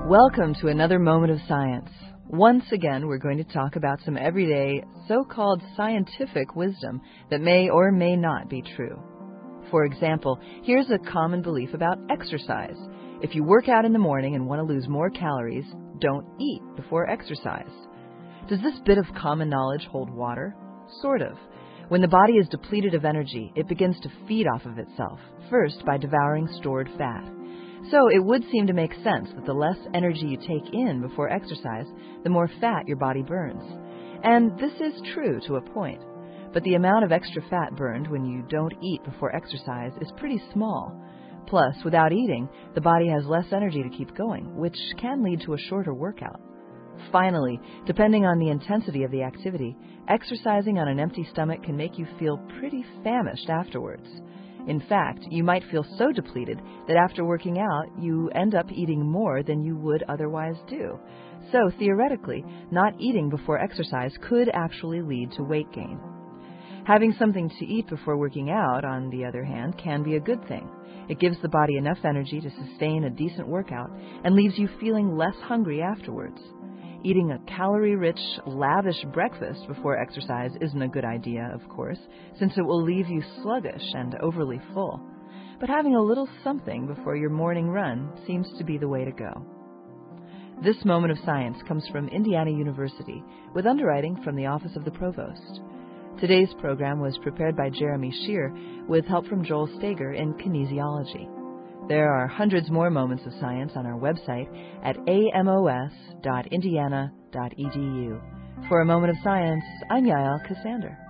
Welcome to another moment of science. Once again, we're going to talk about some everyday, so-called scientific wisdom that may or may not be true. For example, here's a common belief about exercise. If you work out in the morning and want to lose more calories, don't eat before exercise. Does this bit of common knowledge hold water? Sort of. When the body is depleted of energy, it begins to feed off of itself, first by devouring stored fat. So it would seem to make sense that the less energy you take in before exercise, the more fat your body burns. And this is true to a point. But the amount of extra fat burned when you don't eat before exercise is pretty small. Plus, without eating, the body has less energy to keep going, which can lead to a shorter workout. Finally, depending on the intensity of the activity, exercising on an empty stomach can make you feel pretty famished afterwards. In fact, you might feel so depleted that after working out, you end up eating more than you would otherwise do. So, theoretically, not eating before exercise could actually lead to weight gain. Having something to eat before working out, on the other hand, can be a good thing. It gives the body enough energy to sustain a decent workout and leaves you feeling less hungry afterwards. Eating a calorie-rich, lavish breakfast before exercise isn't a good idea, of course, since it will leave you sluggish and overly full. But having a little something before your morning run seems to be the way to go. This moment of science comes from Indiana University, with underwriting from the Office of the Provost. Today's program was prepared by Jeremy Shear, with help from Joel Stager in kinesiology. There are hundreds more moments of science on our website at amos.indiana.edu. For a moment of science, I'm Yael Cassander.